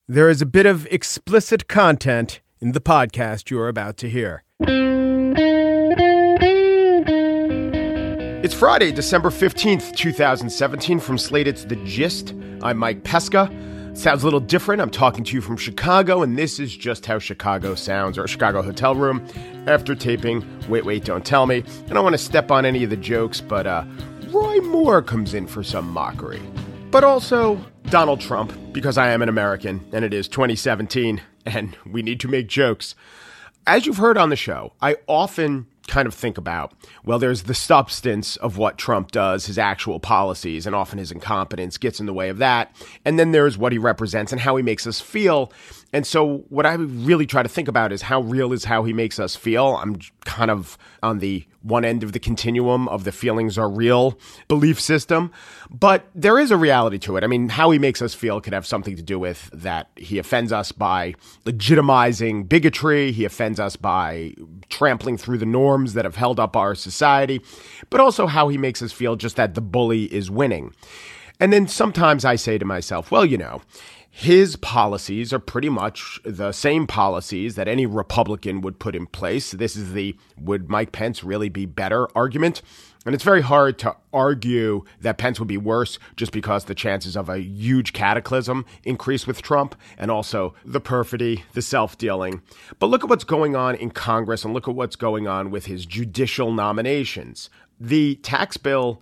There is a bit of explicit content in the podcast you are about to hear. It's Friday, December 15th, 2017. From Slate, it's The Gist. I'm Mike Pesca. Sounds a little different. I'm talking to you from Chicago, and this is just how Chicago sounds, or a Chicago hotel room after taping Wait, Don't Tell Me. I don't want to step on any of the jokes, but Roy Moore comes in for some mockery. But also Donald Trump, because I am an American, and it is 2017, and we need to make jokes. As you've heard on the show, I often kind of think about, well, there's the substance of what Trump does, his actual policies, and often his incompetence gets in the way of that. And then there's what he represents and how he makes us feel. And so what I really try to think about is how real is how he makes us feel. I'm kind of on the one end of the continuum of the feelings are real belief system. But there is a reality to it. I mean, how he makes us feel could have something to do with that he offends us by legitimizing bigotry. He offends us by trampling through the norms that have held up our society. But also how he makes us feel just that the bully is winning. And then sometimes I say to myself, well, you know, his policies are pretty much the same policies that any Republican would put in place. This is the would Mike Pence really be better argument. And it's very hard to argue that Pence would be worse just because the chances of a huge cataclysm increase with Trump, and also the perfidy, the self-dealing. But look at what's going on in Congress, and look at what's going on with his judicial nominations. The tax bill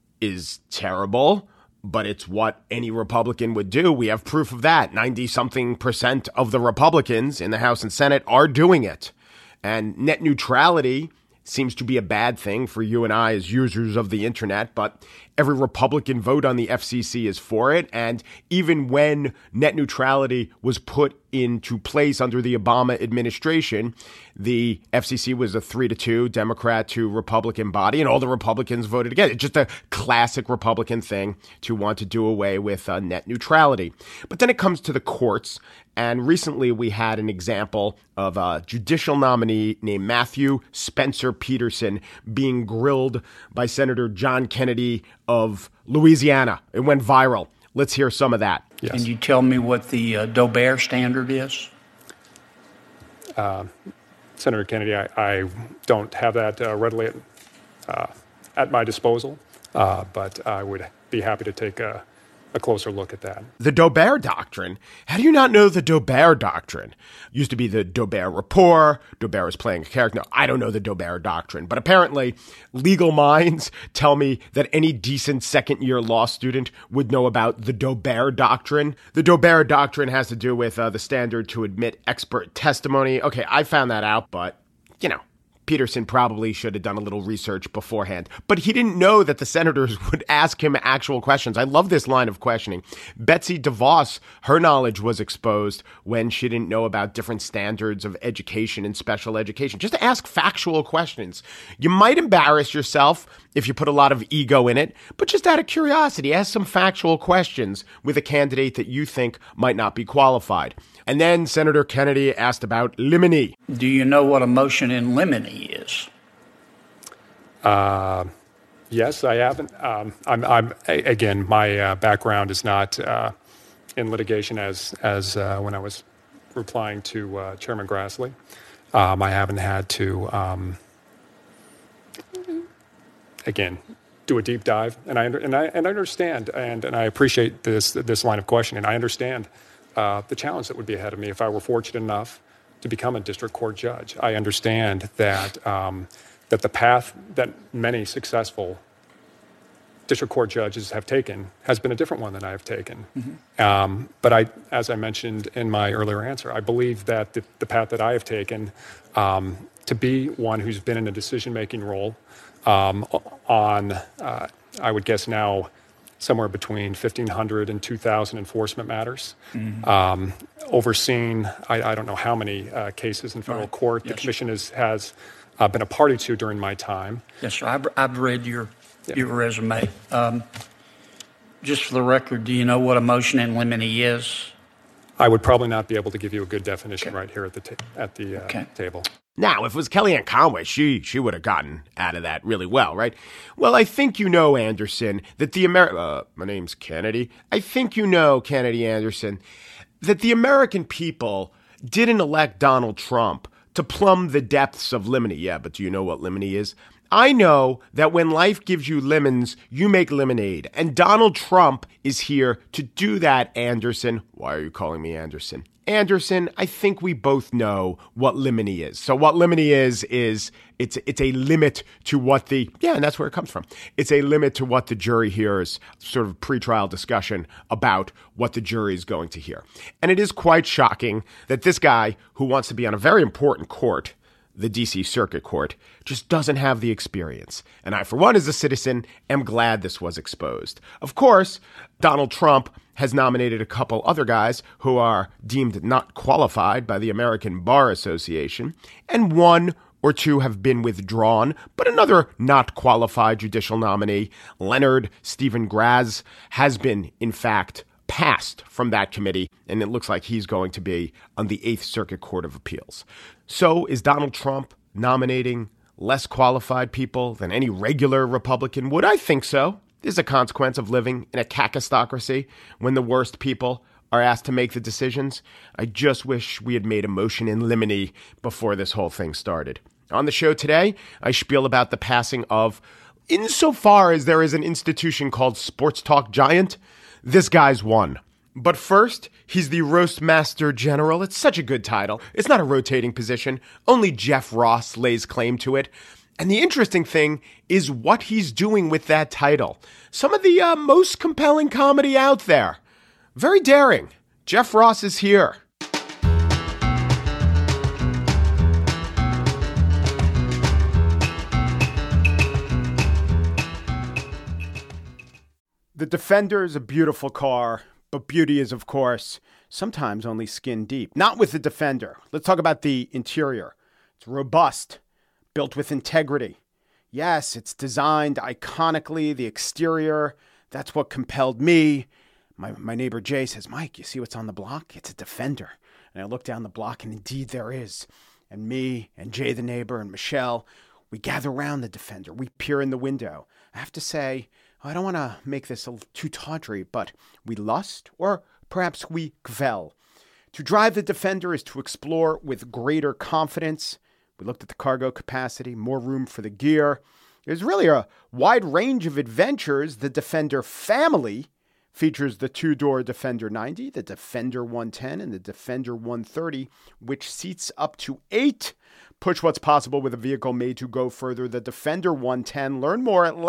is terrible, but it's what any Republican would do. We have proof of that. 90-something% of the Republicans in the House and Senate are doing it. And net neutrality seems to be a bad thing for you and I as users of the internet, but every Republican vote on the FCC is for it. And even when net neutrality was put into place under the Obama administration, the FCC was a 3-2 Democrat to Republican body, and all the Republicans voted against it. It's just a classic Republican thing to want to do away with net neutrality. But then it comes to the courts, and recently we had an example of a judicial nominee named Matthew Spencer Peterson being grilled by Senator John Kennedy of Louisiana. It went viral. Let's hear some of that. Yes. Can you tell me what the Dober standard is? Senator Kennedy, I don't have that readily at my disposal, but I would be happy to take a closer look at that. The Dober Doctrine? How do you not know the Dober Doctrine? Used to be the Dober Rapport. Dober is playing a character. No, I don't know the Dober Doctrine. But apparently, legal minds tell me that any decent second-year law student would know about the Dober Doctrine. The Dober Doctrine has to do with the standard to admit expert testimony. Okay, I found that out, but, you know, Peterson probably should have done a little research beforehand, but he didn't know that the senators would ask him actual questions. I love this line of questioning. Betsy DeVos, her knowledge was exposed when she didn't know about different standards of education and special education. Just to ask factual questions. You might embarrass yourself if you put a lot of ego in it, but just out of curiosity, ask some factual questions with a candidate that you think might not be qualified. And then Senator Kennedy asked about limine. Do you know what a motion in limine is? Yes, I haven't. I'm again, my background is not in litigation as when I was replying to Chairman Grassley. I haven't had to again do a deep dive, and I understand, and I appreciate this line of questioning. I understand the challenge that would be ahead of me if I were fortunate enough to become a district court judge. I understand that that the path that many successful district court judges have taken has been a different one than I have taken. Mm-hmm. But as I mentioned in my earlier answer, I believe that the path that I have taken to be one who's been in a decision-making role on, I would guess now, somewhere between 1,500 and 2,000 enforcement matters, overseeing I don't know how many cases in federal court the commission has been a party to during my time. Yes, sir. I've read your resume. Just for the record, do you know what a motion in limine is? I would probably not be able to give you a good definition right here at the table. Now, if it was Kellyanne Conway, she would have gotten out of that really well, right? Well, I think you know, Anderson, that my name's Kennedy. I think you know, Kennedy Anderson, that the American people didn't elect Donald Trump to plumb the depths of lemony. Yeah, but do you know what lemony is? I know that when life gives you lemons, you make lemonade. And Donald Trump is here to do that, Anderson. Why are you calling me Anderson? Anderson, I think we both know what lemony is. So what lemony is it's a limit to what and that's where it comes from. It's a limit to what the jury hears, sort of pretrial discussion about what the jury is going to hear. And it is quite shocking that this guy who wants to be on a very important court, the D.C. Circuit Court, just doesn't have the experience. And I, for one, as a citizen, am glad this was exposed. Of course, Donald Trump has nominated a couple other guys who are deemed not qualified by the American Bar Association, and one or two have been withdrawn, but another not qualified judicial nominee, Leonard Stephen Graz, has been, in fact, passed from that committee, and it looks like he's going to be on the Eighth Circuit Court of Appeals. So is Donald Trump nominating less qualified people than any regular Republican would? I think so. This is a consequence of living in a cacistocracy when the worst people are asked to make the decisions. I just wish we had made a motion in limine before this whole thing started. On the show today, I spiel about the passing of, insofar as there is an institution called Sports Talk Giant, this guy's one. But first, he's the Roast Master General. It's such a good title. It's not a rotating position. Only Jeff Ross lays claim to it. And the interesting thing is what he's doing with that title. Some of the most compelling comedy out there. Very daring. Jeff Ross is here. The Defender is a beautiful car, but beauty is, of course, sometimes only skin deep. Not with the Defender. Let's talk about the interior. It's robust, built with integrity. Yes, it's designed iconically. The exterior, that's what compelled me. My neighbor Jay says, Mike, you see what's on the block? It's a Defender. And I look down the block, and indeed there is. And me and Jay the neighbor and Michelle, we gather around the Defender. We peer in the window. I have to say, I don't want to make this too tawdry, but we lust, or perhaps we kvel. To drive the Defender is to explore with greater confidence. We looked at the cargo capacity, more room for the gear. There's really a wide range of adventures. The Defender family features the two-door Defender 90, the Defender 110, and the Defender 130, which seats up to 8. Push what's possible with a vehicle made to go further. The Defender 110. Learn more at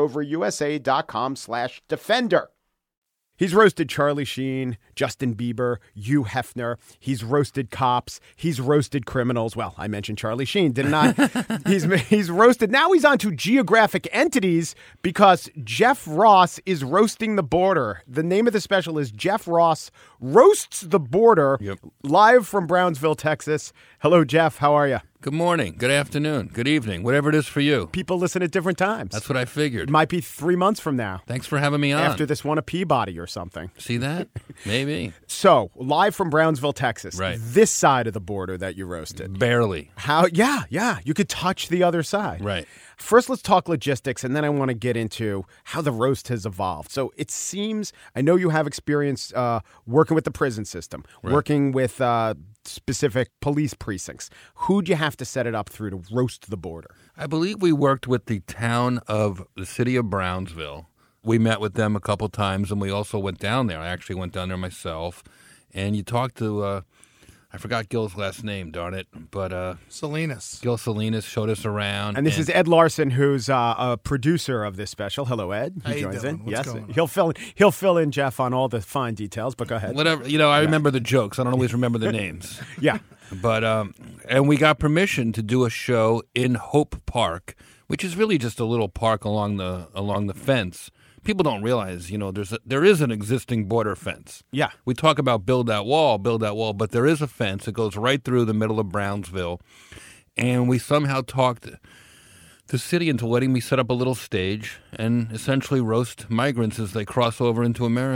LandRoverUSA.com/Defender. He's roasted Charlie Sheen, Justin Bieber, Hugh Hefner. He's roasted cops. He's roasted criminals. Well, I mentioned Charlie Sheen, didn't I? He's roasted. Now he's on to geographic entities because Jeff Ross is roasting the border. The name of the special is Jeff Ross Roasts the Border, live from Brownsville, Texas. Hello, Jeff. How are you? Good morning, good afternoon, good evening, whatever it is for you. People listen at different times. That's what I figured. It might be 3 months from now. Thanks for having me on. After this one at Peabody or something. See that? Maybe. So, live from Brownsville, Texas. Right. This side of the border that you roasted. Barely. How? Yeah. You could touch the other side. Right. First, let's talk logistics, and then I want to get into how the roast has evolved. So it seems, I know you have experience working with the prison system, working with specific police precincts. Who'd you have to set it up through to roast the border? I believe we worked with the city of Brownsville. We met with them a couple times, and we also went down there. I actually went down there myself, and you talked to... I forgot Gil's last name, darn it, but Salinas. Gil Salinas showed us around. And this is Ed Larson, who's a producer of this special. Hello, Ed. How He joins in. What's Yes, going on? he'll fill in Jeff on all the fine details. But go ahead. Whatever, I remember the jokes. I don't always remember the names. Yeah, But and we got permission to do a show in Hope Park, which is really just a little park along the fence. People don't realize, there is an existing border fence. Yeah. We talk about build that wall, but there is a fence that goes right through the middle of Brownsville. And we somehow talked the city into letting me set up a little stage and essentially roast migrants as they cross over into America.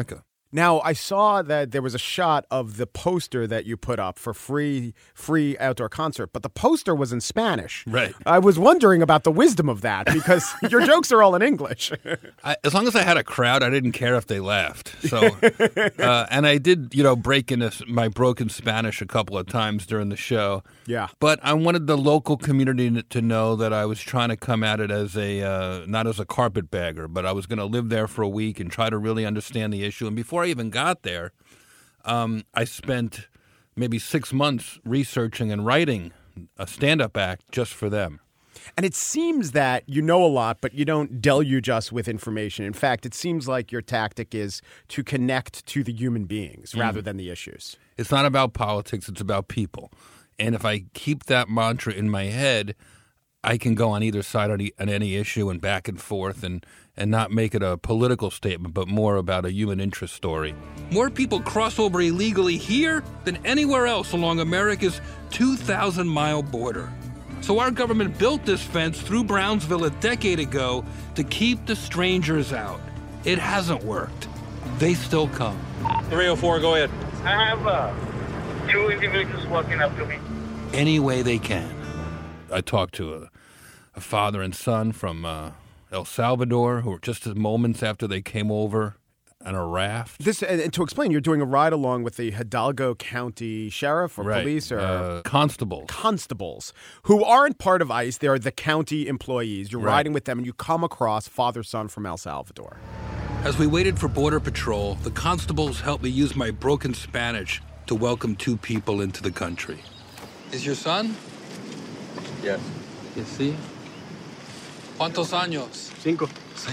Now, I saw that there was a shot of the poster that you put up for free outdoor concert, but the poster was in Spanish. Right. I was wondering about the wisdom of that because your jokes are all in English. As long as I had a crowd, I didn't care if they laughed. So, and I did, break into my broken Spanish a couple of times during the show. Yeah. But I wanted the local community to know that I was trying to come at it as not as a carpetbagger, but I was going to live there for a week and try to really understand the issue. And before I even got there, I spent maybe 6 months researching and writing a stand-up act just for them. And it seems that you know a lot, but you don't deluge us with information. In fact, it seems like your tactic is to connect to the human beings rather than the issues. It's not about politics, it's about people. And if I keep that mantra in my head, I can go on either side on any issue and back and forth and not make it a political statement, but more about a human interest story. More people cross over illegally here than anywhere else along America's 2,000-mile border. So our government built this fence through Brownsville a decade ago to keep the strangers out. It hasn't worked. They still come. 304, go ahead. I have 2 individuals walking up to me. Any way they can. I talked to a father and son from El Salvador who were just moments after they came over on a raft. And to explain, you're doing a ride along with the Hidalgo County Sheriff or Right. police or constables who aren't part of ICE. They are the county employees. You're Right. riding with them, and you come across father-son from El Salvador. As we waited for Border Patrol, the constables helped me use my broken Spanish to welcome 2 people into the country. Is your son? Yes. You see? ¿Cuántos años? 5.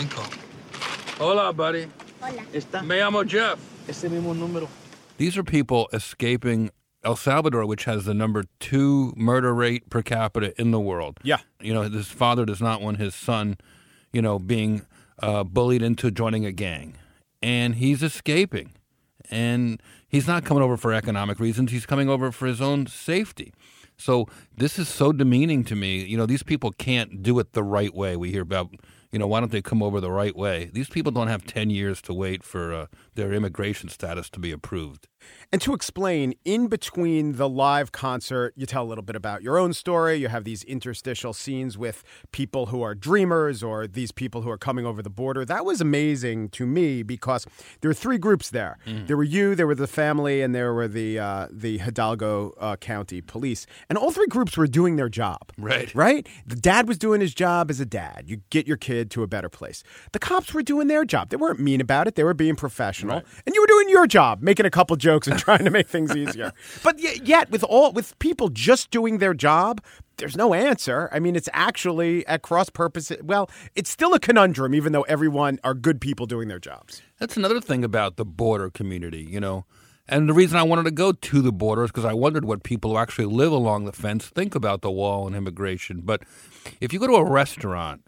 5. Hola, buddy. Hola. ¿Está? Me llamo Jeff. Ese mismo número. These are people escaping El Salvador, which has the number 2 murder rate per capita in the world. Yeah. This father does not want his son, being bullied into joining a gang. And he's escaping. And he's not coming over for economic reasons. He's coming over for his own safety. So this is so demeaning to me. These people can't do it the right way. We hear about, why don't they come over the right way? These people don't have 10 years to wait for their immigration status to be approved. And to explain, in between the live concert, you tell a little bit about your own story. You have these interstitial scenes with people who are dreamers or these people who are coming over the border. That was amazing to me because there were 3 groups there. There were you, there were the family, and there were the Hidalgo County police. And all 3 groups were doing their job. Right. Right? The dad was doing his job as a dad. You get your kid to a better place. The cops were doing their job. They weren't mean about it. They were being professional. Right. And you were doing your job, making a couple jokes and trying to make things easier. But yet, with people just doing their job, there's no answer. I mean, it's actually at cross purposes. Well, it's still a conundrum, even though everyone are good people doing their jobs. That's another thing about the border community, And the reason I wanted to go to the border is because I wondered what people who actually live along the fence think about the wall and immigration. But if you go to a restaurant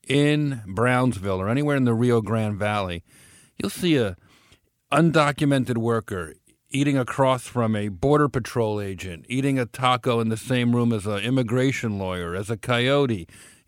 in Brownsville or anywhere in the Rio Grande Valley, you'll see a undocumented worker eating across from a Border Patrol agent, eating a taco in the same room as an immigration lawyer, as a coyote.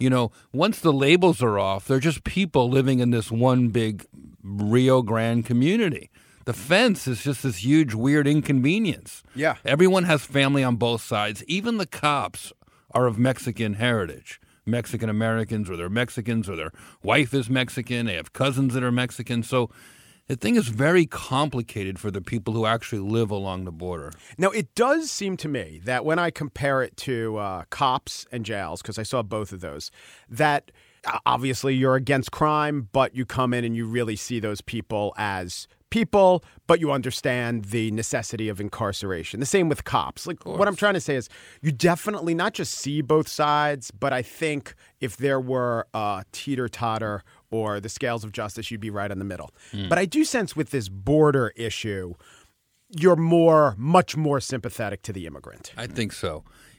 Once the labels are off, they're just people living in this one big Rio Grande community. The fence is just this huge, weird inconvenience. Yeah. Everyone has family on both sides. Even the cops are of Mexican heritage. Mexican Americans, or they're Mexicans, or their wife is Mexican. They have cousins that are Mexican. So the thing is very complicated for the people who actually live along the border. Now, it does seem to me that when I compare it to cops and jails, because I saw both of those, that obviously you're against crime, but you come in and you really see those people as people, but you understand the necessity of incarceration. The same with cops. Like, what I'm trying to say is you definitely not just see both sides, but I think if there were a teeter-totter or the scales of justice, you'd be right in the middle. But I do sense with this border issue, you're much more sympathetic to the immigrant. I think so.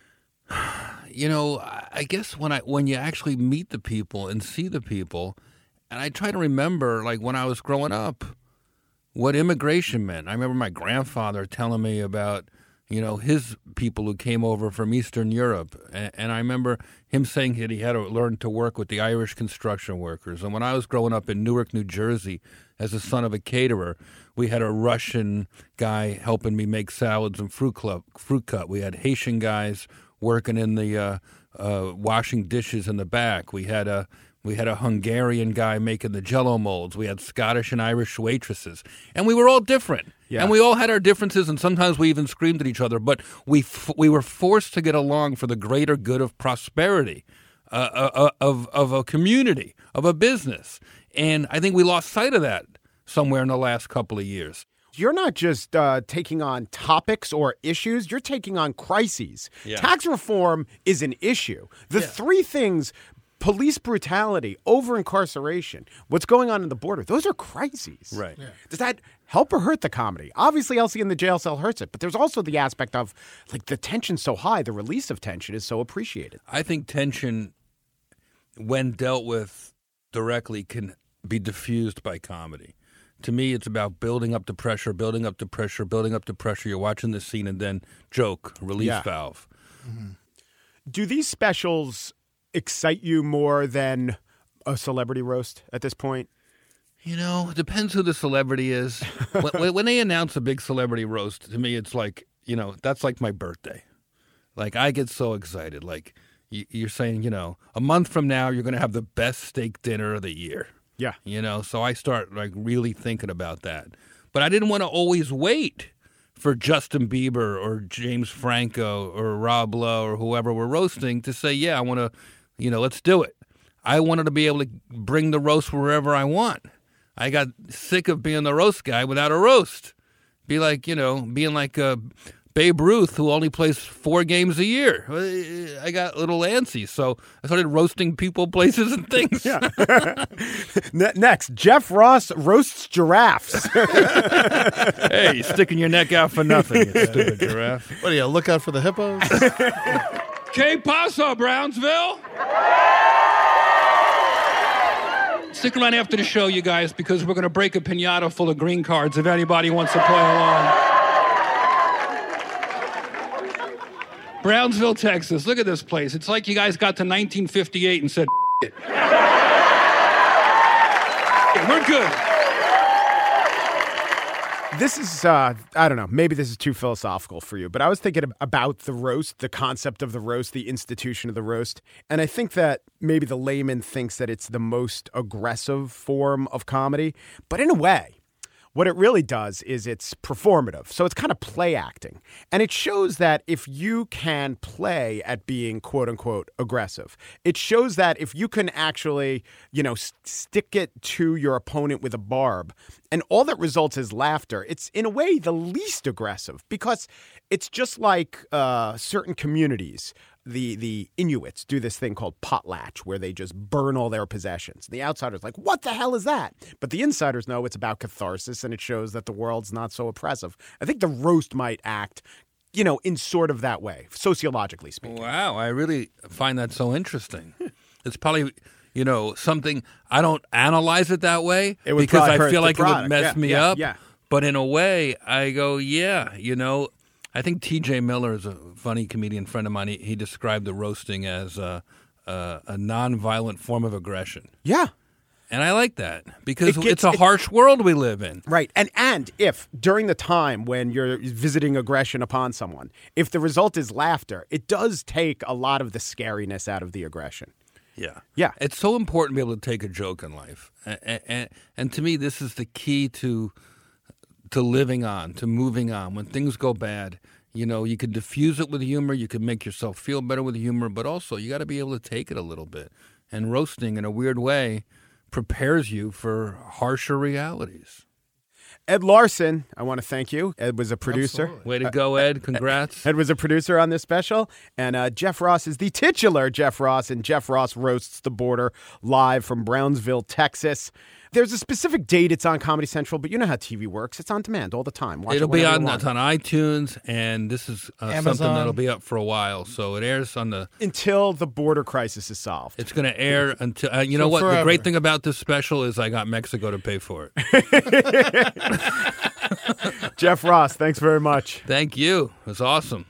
I guess when you actually meet the people and see the people, and I try to remember, like when I was growing up, what immigration meant. I remember my grandfather telling me about his people who came over from Eastern Europe. And I remember him saying that he had to learn to work with the Irish construction workers. And when I was growing up in Newark, New Jersey, as the son of a caterer, we had a Russian guy helping me make salads and fruit cut. We had Haitian guys working in the washing dishes in the back. We had a Hungarian guy making the Jell-O molds. We had Scottish and Irish waitresses, and we were all different. Yeah. And we all had our differences, and sometimes we even screamed at each other. But we were forced to get along for the greater good of prosperity, of a community, of a business. And I think we lost sight of that somewhere in the last couple of years. You're not just taking on topics or issues. You're taking on crises. Yeah. Tax reform is an issue. The three things: police brutality, over-incarceration, what's going on in the border, those are crises. Right. Yeah. Does that help or hurt the comedy? Obviously, Elsie in the jail cell hurts it, but there's also the aspect of, the tension's so high, the release of tension is so appreciated. I think tension, when dealt with directly, can be diffused by comedy. To me, it's about building up the pressure. You're watching the scene and then joke, release valve. Mm-hmm. Do these specials excite you more than a celebrity roast at this point? It depends who the celebrity is. when they announce a big celebrity roast, to me, it's like, that's like my birthday. Like, I get so excited. Like, you're saying, a month from now, you're going to have the best steak dinner of the year. Yeah. So I start, really thinking about that. But I didn't want to always wait for Justin Bieber or James Franco or Rob Lowe or whoever we're roasting to say, I want to, let's do it. I wanted to be able to bring the roast wherever I want. I got sick of being the roast guy without a roast. Be like, being like Babe Ruth, who only plays 4 games a year. I got a little antsy, so I started roasting people, places, and things. Yeah. Next, Jeff Ross roasts giraffes. Hey, sticking your neck out for nothing, you stupid giraffe. What do you look out for the hippos? Que paso, Brownsville? Stick around after the show, you guys, because we're going to break a piñata full of green cards if anybody wants to play along. Brownsville, Texas. Look at this place. It's like you guys got to 1958 and said, it. We're good. This is, I don't know, maybe this is too philosophical for you, but I was thinking about the roast, the concept of the roast, the institution of the roast. And I think that maybe the layman thinks that it's the most aggressive form of comedy. But in a way, what it really does is it's performative. So it's kind of play acting. And it shows that if you can play at being, quote unquote, aggressive, it shows that if you can actually, stick it to your opponent with a barb and all that results is laughter, it's in a way the least aggressive because it's just like certain communities. The Inuits do this thing called potlatch where they just burn all their possessions. The outsider's like, what the hell is that? But the insiders know it's about catharsis and it shows that the world's not so oppressive. I think the roast might act, in sort of that way, sociologically speaking. Wow, I really find that so interesting. It's probably, something, I don't analyze it that way because I feel like it would mess me up. Yeah. But in a way, I go, I think T.J. Miller is a funny comedian friend of mine. He described the roasting as a nonviolent form of aggression. Yeah. And I like that because it's a harsh world we live in. Right. And if during the time when you're visiting aggression upon someone, if the result is laughter, it does take a lot of the scariness out of the aggression. Yeah. Yeah. It's so important to be able to take a joke in life. And to me, this is the key to living on, to moving on. When things go bad, you can diffuse it with humor. You can make yourself feel better with humor, but also you got to be able to take it a little bit. And roasting, in a weird way, prepares you for harsher realities. Ed Larson, I want to thank you. Ed was a producer. Absolutely. Way to go, Ed. Congrats. Ed was a producer on this special. And Jeff Ross is the titular Jeff Ross, and Jeff Ross roasts the border live from Brownsville, Texas. There's a specific date it's on Comedy Central, but you know how TV works. It's on demand all the time. It'll be on iTunes, and this is something that'll be up for a while. So it airs on until the border crisis is solved. It's going to air until what? Forever. The great thing about this special is I got Mexico to pay for it. Jeff Ross, thanks very much. Thank you. It was awesome.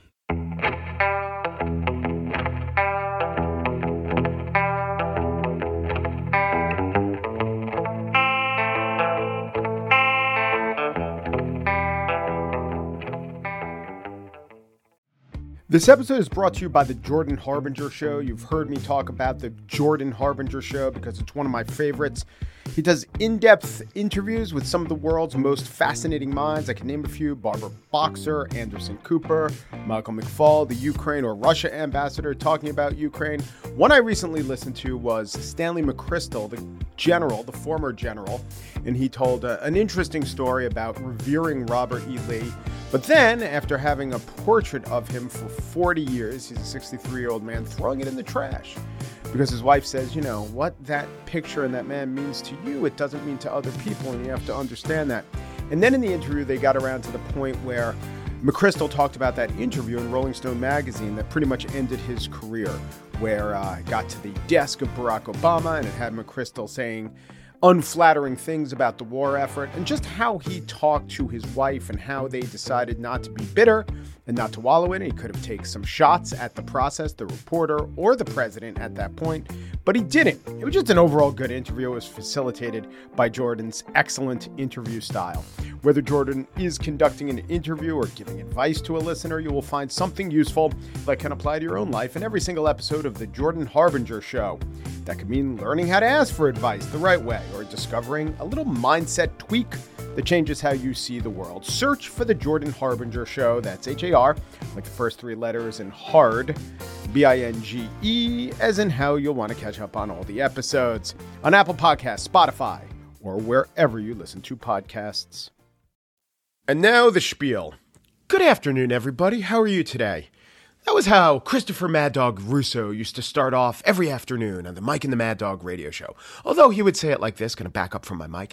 This episode is brought to you by the Jordan Harbinger Show. You've heard me talk about the Jordan Harbinger Show because it's one of my favorites. He does in-depth interviews with some of the world's most fascinating minds. I can name a few: Barbara Boxer, Anderson Cooper, Michael McFaul, the Ukraine or Russia ambassador talking about Ukraine. One I recently listened to was Stanley McChrystal, the former general, and he told an interesting story about revering Robert E. Lee. But then, after having a portrait of him for 40 years, he's a 63-year-old man, throwing it in the trash. Because his wife says, you know, what that picture and that man means to you, it doesn't mean to other people, and you have to understand that. And then in the interview, they got around to the point where McChrystal talked about that interview in Rolling Stone magazine that pretty much ended his career, where it got to the desk of Barack Obama, and it had McChrystal saying unflattering things about the war effort, and just how he talked to his wife and how they decided not to be bitter and not to wallow in it. He could have taken some shots at the process, the reporter, or the president at that point, but he didn't. It was just an overall good interview. It was facilitated by Jordan's excellent interview style. Whether Jordan is conducting an interview or giving advice to a listener, you will find something useful that can apply to your own life in every single episode of The Jordan Harbinger Show. That could mean learning how to ask for advice the right way, or discovering a little mindset tweak that changes how you see the world. Search for The Jordan Harbinger Show. That's H-A-R, like the first three letters, and hard, B-I-N-G-E, as in how you'll want to catch up on all the episodes on Apple Podcasts, Spotify, or wherever you listen to podcasts. And now the spiel. Good afternoon, everybody. How are you today? That was how Christopher Mad Dog Russo used to start off every afternoon on the Mike and the Mad Dog radio show. Although he would say it like this, going to back up from my mic.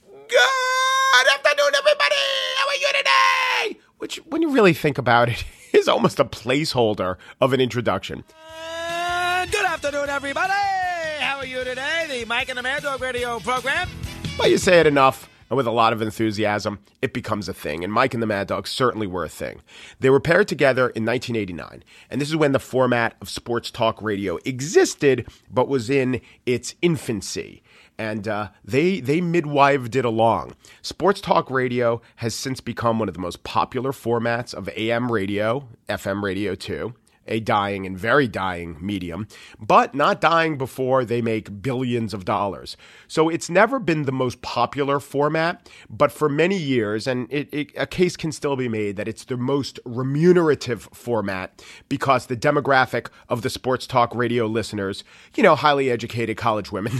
Good afternoon, everybody. How are you today? Which, when you really think about it, is almost a placeholder of an introduction. Good afternoon, everybody. How are you today? The Mike and the Mad Dog radio program. But you say it enough, and with a lot of enthusiasm, it becomes a thing. And Mike and the Mad Dog certainly were a thing. They were paired together in 1989. And this is when the format of sports talk radio existed, but was in its infancy. And they midwived it along. Sports talk radio has since become one of the most popular formats of AM radio, FM radio too. A dying and very dying medium, but not dying before they make billions of dollars. So it's never been the most popular format, but for many years, and a case can still be made that it's the most remunerative format because the demographic of the sports talk radio listeners, you know, highly educated college women,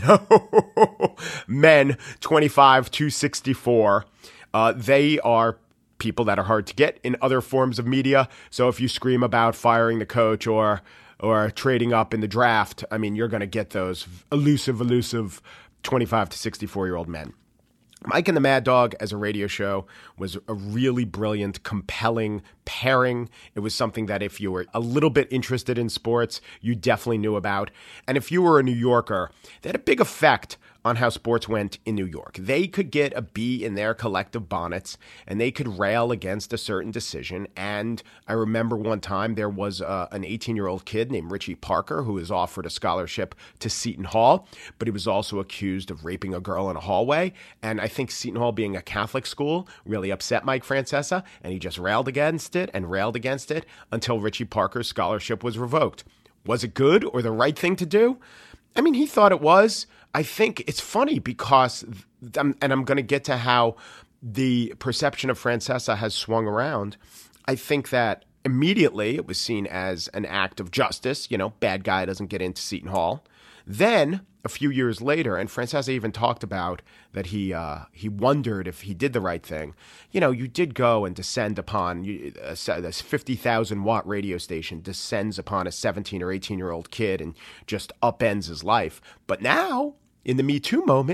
men 25 to 64, they are people that are hard to get in other forms of media. So if you scream about firing the coach or trading up in the draft, I mean, you're going to get those elusive 25 to 64-year-old men. Mike and the Mad Dog as a radio show was a really brilliant, compelling pairing. It was something that if you were a little bit interested in sports, you definitely knew about. And if you were a New Yorker, they had a big effect on how sports went in New York. They could get a bee in their collective bonnets, and they could rail against a certain decision. And I remember one time there was an 18-year-old kid named Richie Parker who was offered a scholarship to Seton Hall, but he was also accused of raping a girl in a hallway. And I think Seton Hall, being a Catholic school, really upset Mike Francesa, and he just railed against it until Richie Parker's scholarship was revoked. Was it good or the right thing to do? I mean, he thought it was. I think it's funny because, and I'm going to get to how the perception of Francesa has swung around. I think that immediately it was seen as an act of justice. You know, bad guy doesn't get into Seton Hall. Then a few years later, and Francesa even talked about that he wondered if he did the right thing. You know, you did go and descend upon this 50,000-watt radio station descends upon a 17 or 18-year-old kid and just upends his life. But now, in the Me Too moment,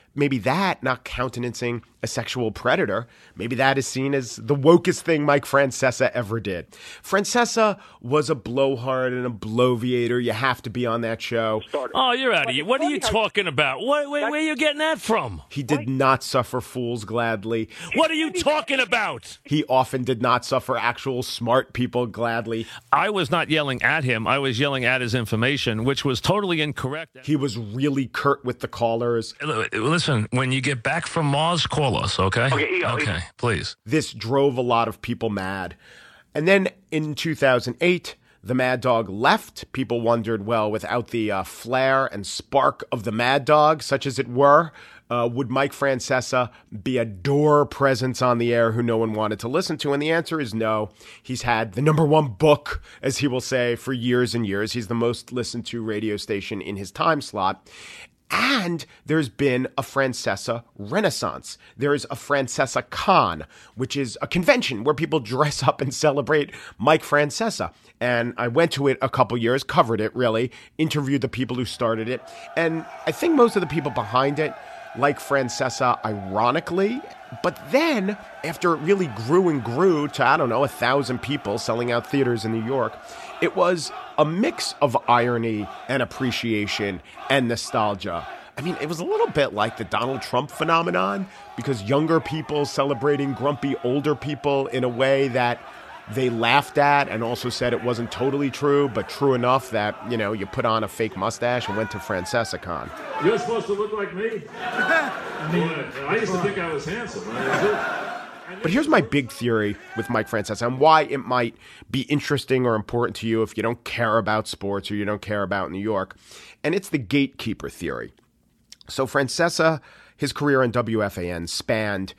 maybe that, not countenancing a sexual predator, maybe that is seen as the wokest thing Mike Francesa ever did. Francesa was a blowhard and a bloviator. You have to be on that show. Oh, you're out of here. What are you talking about? Where are you getting that from? He did not suffer fools gladly. What are you talking about? He often did not suffer actual smart people gladly. I was not yelling at him. I was yelling at his information, which was totally incorrect. He was really curt with the callers. Listen, when you get back from Mars, call us, okay? Okay, please. This drove a lot of people mad. And then in 2008, the Mad Dog left. People wondered, well, without the flair and spark of the Mad Dog, such as it were, would Mike Francesa be a door presence on the air who no one wanted to listen to? And the answer is no. He's had the number one book, as he will say, for years and years. He's the most listened to radio station in his time slot. And there's been a Francesa Renaissance. There's a Francesa Con, which is a convention where people dress up and celebrate Mike Francesa. And I went to it a couple years, covered it really, interviewed the people who started it. And I think most of the people behind it like Francesa ironically. But then, after it really grew and grew to, 1,000 people selling out theaters in New York, it was a mix of irony and appreciation and nostalgia. I mean, it was a little bit like the Donald Trump phenomenon, because younger people celebrating grumpy older people in a way that they laughed at and also said it wasn't totally true, but true enough that, you put on a fake mustache and went to Francesa Con. You're supposed to look like me. I used to think I was handsome. But here's my big theory with Mike Francesa and why it might be interesting or important to you if you don't care about sports or you don't care about New York. And it's the gatekeeper theory. So Francesa, his career on WFAN spanned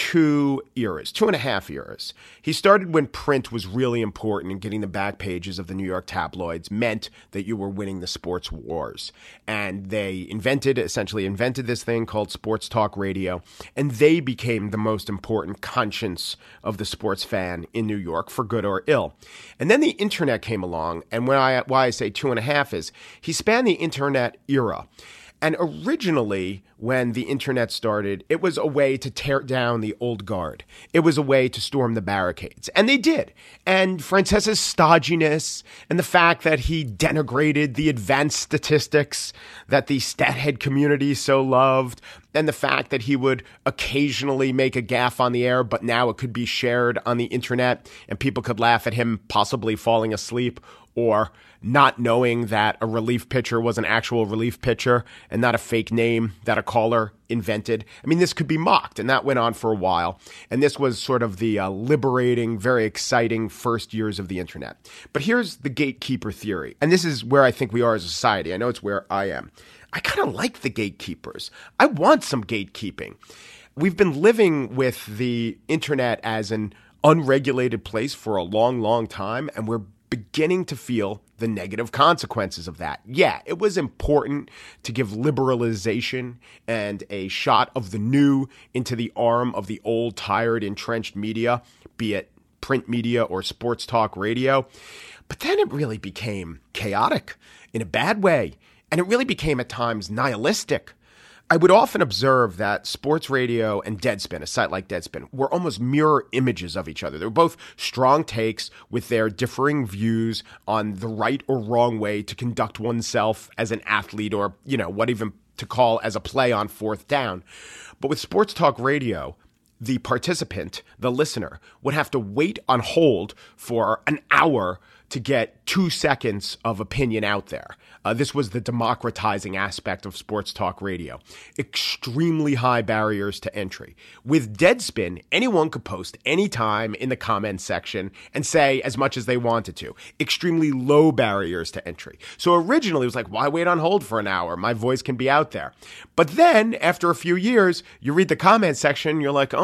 2.5 eras. He started when print was really important, and getting the back pages of the New York tabloids meant that you were winning the sports wars. And they essentially invented this thing called sports talk radio, and they became the most important conscience of the sports fan in New York, for good or ill. And then the internet came along, and why I say 2.5 is he spanned the internet era. And originally, when the internet started, it was a way to tear down the old guard. It was a way to storm the barricades. And they did. And Francesa's stodginess and the fact that he denigrated the advanced statistics that the stathead community so loved, and the fact that he would occasionally make a gaffe on the air, but now it could be shared on the internet and people could laugh at him possibly falling asleep or not knowing that a relief pitcher was an actual relief pitcher and not a fake name that a caller invented. I mean, this could be mocked, and that went on for a while. And this was sort of the liberating, very exciting first years of the internet. But here's the gatekeeper theory, and this is where I think we are as a society. I know it's where I am. I kind of like the gatekeepers. I want some gatekeeping. We've been living with the internet as an unregulated place for a long, long time, and we're beginning to feel the negative consequences of that. Yeah, it was important to give liberalization and a shot of the new into the arm of the old, tired, entrenched media, be it print media or sports talk radio. But then it really became chaotic in a bad way, and it really became at times nihilistic. I would often observe that sports radio and Deadspin, a site like Deadspin, were almost mirror images of each other. They were both strong takes with their differing views on the right or wrong way to conduct oneself as an athlete, or, what even to call as a play on fourth down. But with sports talk radio, the participant, the listener, would have to wait on hold for an hour to get 2 seconds of opinion out there. This was the democratizing aspect of sports talk radio. Extremely high barriers to entry. With Deadspin, anyone could post anytime in the comments section and say as much as they wanted to. Extremely low barriers to entry. So originally it was like, why wait on hold for an hour? My voice can be out there. But then, after a few years, you read the comments section, you're like, oh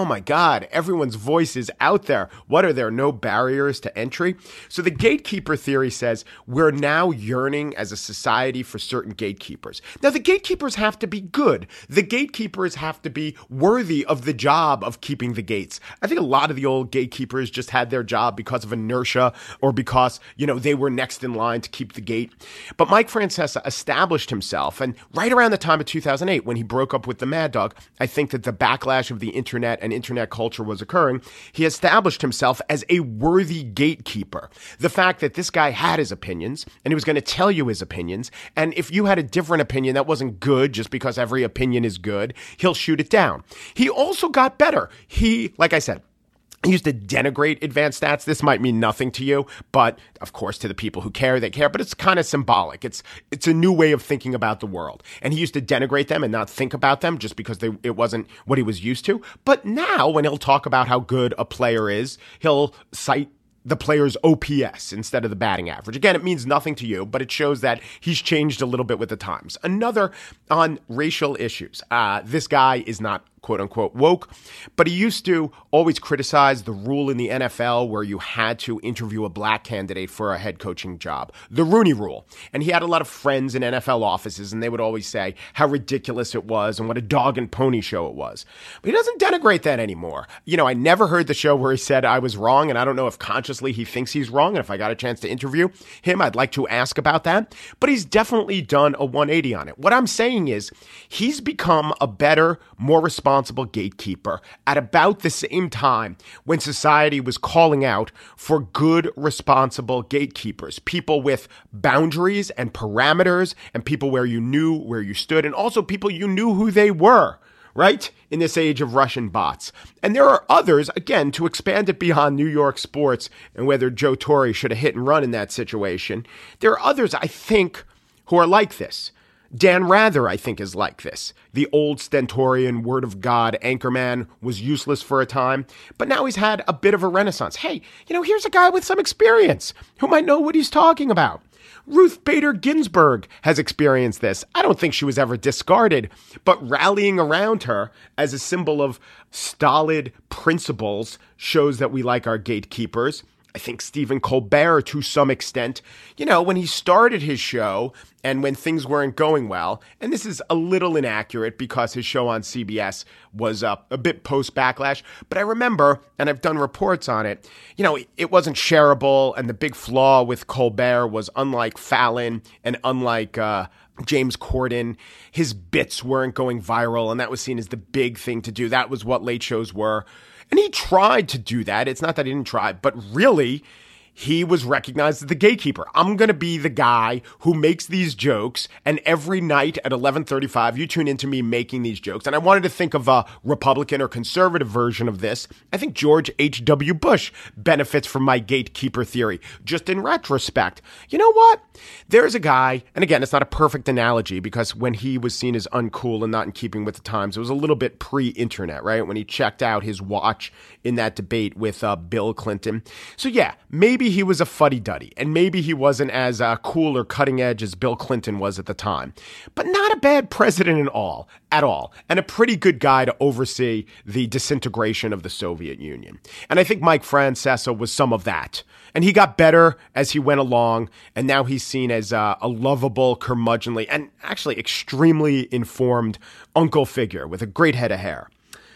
my God, everyone's voice is out there. What, are there no barriers to entry? So the gatekeeper theory says we're now yearning as a society for certain gatekeepers. Now, the gatekeepers have to be good. The gatekeepers have to be worthy of the job of keeping the gates. I think a lot of the old gatekeepers just had their job because of inertia or because, they were next in line to keep the gate. But Mike Francesa established himself, and right around the time of 2008, when he broke up with the Mad Dog, I think that the backlash of the internet and internet culture was occurring. He established himself as a worthy gatekeeper. The fact that this guy had his opinions, and he was going to tell you his opinions, and if you had a different opinion that wasn't good just because every opinion is good, he'll shoot it down. He also got better. He, like I said, he used to denigrate advanced stats. This might mean nothing to you, but of course to the people who care, they care, but it's kind of symbolic. It's a new way of thinking about the world. And he used to denigrate them and not think about them just because it wasn't what he was used to. But now when he'll talk about how good a player is, he'll cite the player's OPS instead of the batting average. Again, it means nothing to you, but it shows that he's changed a little bit with the times. Another on racial issues. This guy is not quote unquote woke, but he used to always criticize the rule in the NFL where you had to interview a black candidate for a head coaching job, the Rooney Rule. And he had a lot of friends in NFL offices, and they would always say how ridiculous it was and what a dog and pony show it was. But he doesn't denigrate that anymore. I never heard the show where he said I was wrong, and I don't know if consciously he thinks he's wrong. And if I got a chance to interview him, I'd like to ask about that. But he's definitely done a 180 on it. What I'm saying is he's become a better, more responsible gatekeeper at about the same time when society was calling out for good, responsible gatekeepers, people with boundaries and parameters and people where you knew where you stood and also people you knew who they were, right? In this age of Russian bots. And there are others, again, to expand it beyond New York sports and whether Joe Torre should have hit and run in that situation. There are others, I think, who are like this. Dan Rather, I think, is like this. The old stentorian Word of God anchorman was useless for a time, but now he's had a bit of a renaissance. Hey, here's a guy with some experience who might know what he's talking about. Ruth Bader Ginsburg has experienced this. I don't think she was ever discarded, but rallying around her as a symbol of stolid principles shows that we like our gatekeepers. I think Stephen Colbert, to some extent, when he started his show and when things weren't going well, and this is a little inaccurate because his show on CBS was a bit post-backlash, but I remember, and I've done reports on it, it wasn't shareable, and the big flaw with Colbert was unlike Fallon and unlike James Corden, his bits weren't going viral, and that was seen as the big thing to do. That was what late shows were. And he tried to do that. It's not that he didn't try, but really, he was recognized as the gatekeeper. I'm going to be the guy who makes these jokes, and every night at 11:35, you tune into me making these jokes. And I wanted to think of a Republican or conservative version of this. I think George H.W. Bush benefits from my gatekeeper theory. Just in retrospect, you know what? There's a guy, and again, it's not a perfect analogy because when he was seen as uncool and not in keeping with the times, it was a little bit pre-internet, right? When he checked out his watch in that debate with Bill Clinton. So yeah, maybe he was a fuddy-duddy, and maybe he wasn't as cool or cutting edge as Bill Clinton was at the time. But not a bad president at all, and a pretty good guy to oversee the disintegration of the Soviet Union. And I think Mike Francesa was some of that. And he got better as he went along, and now he's seen as a lovable, curmudgeonly, and actually extremely informed uncle figure with a great head of hair.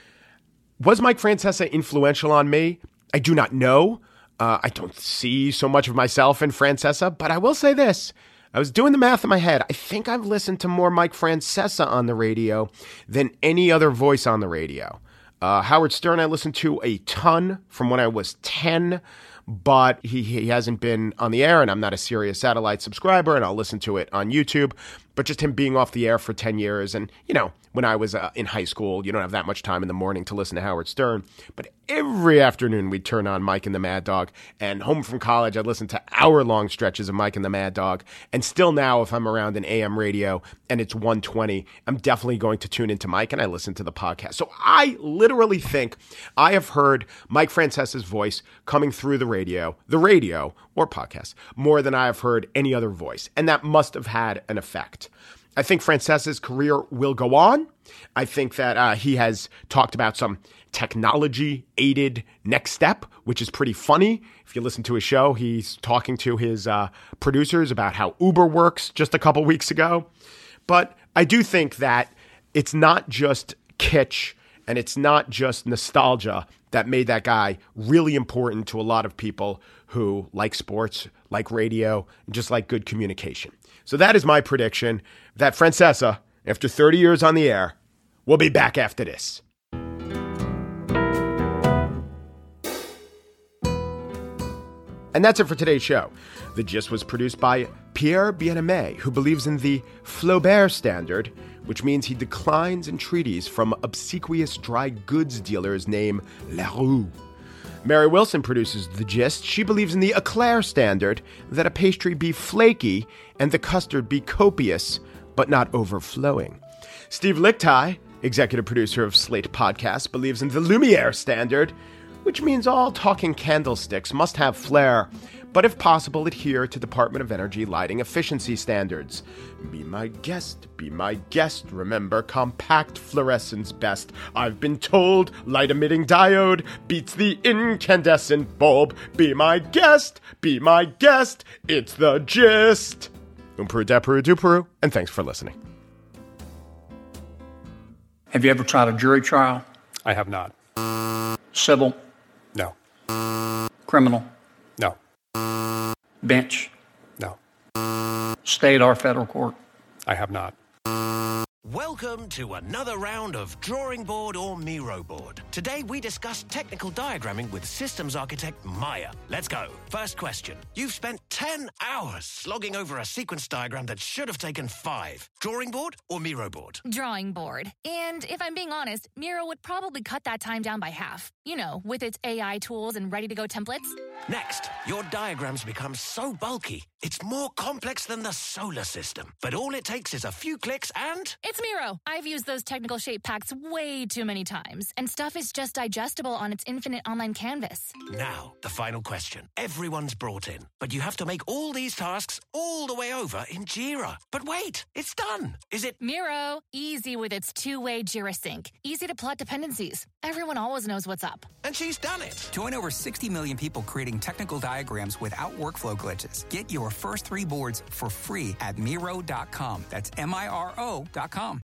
Was Mike Francesa influential on me? I do not know. I don't see so much of myself in Francesa, but I will say this. I was doing the math in my head. I think I've listened to more Mike Francesa on the radio than any other voice on the radio. Howard Stern I listened to a ton from when I was 10, but he hasn't been on the air, and I'm not a Sirius Satellite subscriber, and I'll listen to it on YouTube. But just him being off the air for 10 years, and, when I was in high school, you don't have that much time in the morning to listen to Howard Stern. But every afternoon we'd turn on Mike and the Mad Dog. And home from college, I'd listen to hour-long stretches of Mike and the Mad Dog. And still now, if I'm around an AM radio and it's 1:20, I'm definitely going to tune into Mike and I listen to the podcast. So I literally think I have heard Mike Francesa's voice coming through the radio or podcast, more than I have heard any other voice. And that must have had an effect. I think Francesa's career will go on. I think that he has talked about some technology-aided next step, which is pretty funny. If you listen to his show, he's talking to his producers about how Uber works just a couple weeks ago. But I do think that it's not just kitsch and it's not just nostalgia that made that guy really important to a lot of people who like sports, like radio, and just like good communication. So that is my prediction that Francesa, after 30 years on the air, will be back after this. And that's it for today's show. The Gist was produced by Pierre Bien-Aimé, who believes in the Flaubert standard, which means he declines entreaties from obsequious dry goods dealers named Leroux. Mary Wilson produces The Gist. She believes in the Eclair standard, that a pastry be flaky and the custard be copious, but not overflowing. Steve Lickteig, executive producer of Slate Podcasts, believes in the Lumiere standard, which means all talking candlesticks must have flair, but if possible, adhere to Department of Energy lighting efficiency standards. Be my guest, remember compact fluorescence best. I've been told light-emitting diode beats the incandescent bulb. Be my guest, it's the Gist. Umperu deperu duperu, and thanks for listening. Have you ever tried a jury trial? I have not. Civil? No. Criminal? No. Bench? No. State or federal court? I have not. Welcome to another round of Drawing Board or Miro Board. Today we discuss technical diagramming with systems architect Maya. Let's go. First question. You've spent 10 hours slogging over a sequence diagram that should have taken 5. Drawing board or Miro board? Drawing board. And if I'm being honest, Miro would probably cut that time down by half. You know, with its AI tools and ready-to-go templates. Next, your diagrams become so bulky, it's more complex than the solar system. But all it takes is a few clicks and... It's Miro. I've used those technical shape packs way too many times, and stuff is just digestible on its infinite online canvas. Now, the final question. Everyone's brought in, but you have to make all these tasks all the way over in Jira. But wait, it's done. Is it... Miro, easy with its two-way Jira sync. Easy to plot dependencies. Everyone always knows what's up. And she's done it. Join over 60 million people creating technical diagrams without workflow glitches. Get your first 3 boards for free at Miro.com. That's Miro.com.